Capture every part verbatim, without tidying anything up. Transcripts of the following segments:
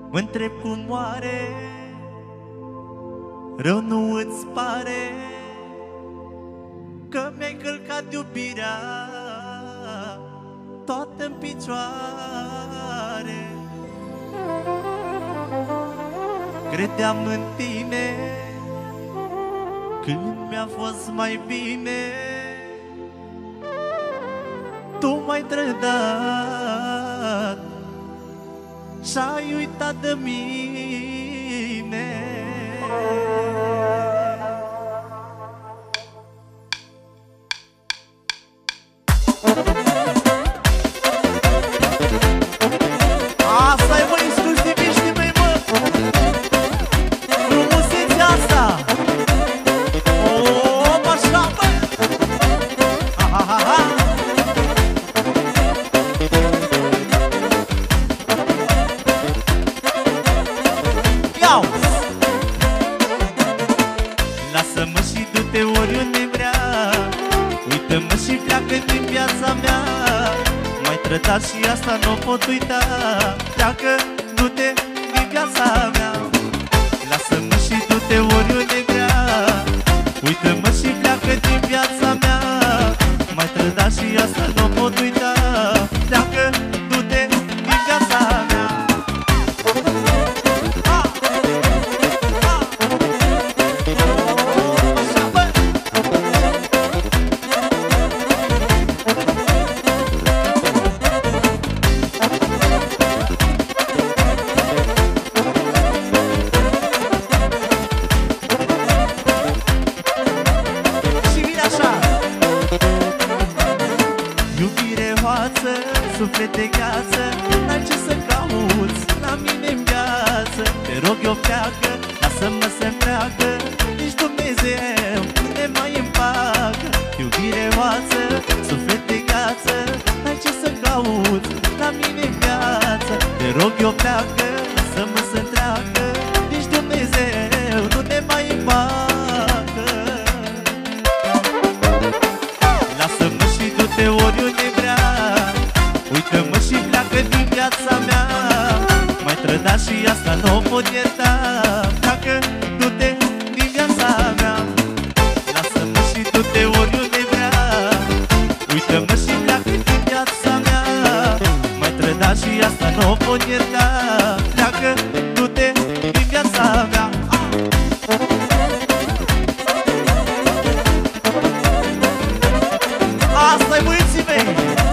Mă-ntreb cum moare, rău nu îți pare că mi-ai călcat iubirea toată în picioare. Credeam în tine când mi-a fost mai bine, tu m-ai trădat și-ai uitat de mine. Asta-i, mă, exclusiviștii mei, mă! Frumusețea asta! O, așa, bă! Ha, ha, ha, ha! Iau! Lasă-mă și du-te oriunde vrea, uită-mă și pleacă din viața mea. M-ai trădat și asta nu pot uita, pleacă, du-te din viața mea. Lasă-mă și du-te oriunde vrea, uită-mă și pleacă din viața mea. M-ai trădat și asta nu pot uita, pleacă, du-te din viața mea. Suflet de gheață, n-ai ce să cauți la mine în viață. Te rog eu pleacă, lasă-mă să-mi treacă, nici Dumnezeu nu ne mai împacă. Iubire oață, suflet de gheață, n-ai ce să cauți la mine în viață. Te rog eu pleacă, lasă-mă să-mi treacă, nici Dumnezeu nu ne mai împacă. Lasă-mă și du-te oriunde vrea, uită-mă și pleacă din viața mea. M-ai trădat și asta nu o pot ierta, pleacă, du-te din viața mea. Lasă-mă și du-te oriunde vrea, uită-mă și pleacă din viața mea. M-ai trădat și asta nu o pot ierta, pleacă, du-te din viața mea. Asta-i, băieții mei!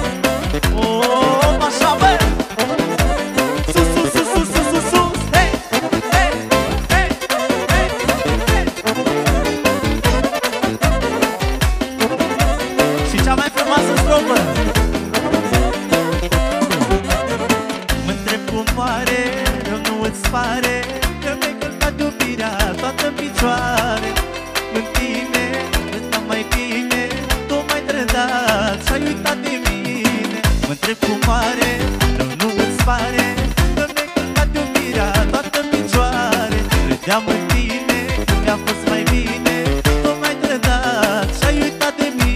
Mă-ntreb cum moare, rău nu îți pare că mi-ai călcat iubirea toată în picioare. În tine îți mai bine, tu m-ai trădat și-ai uitat de mine. Mă-ntreb cum moare, rău nu îți pare că mi-ai călcat iubirea toată în picioare. Credeam în tine că mi-a fost mai bine, tu m-ai trădat și-ai uitat de mine.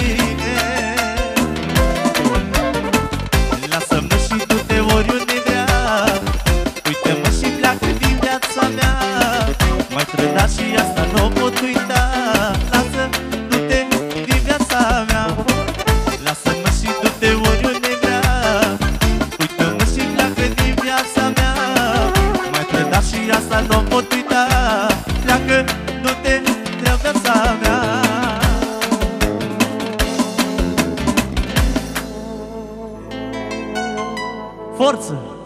Lasă-mă și du-te oriunde vrea, uită-mă și pleacă din viața mea. M-ai trădat și asta nu o pot uita, lasă, du-te din viața mea. Lasă-mă și du-te oriunde vrea, uită-mă și pleacă din viața mea. M-ai trădat și asta nu o pot uita, pleacă, du-te din viața mea. Forță!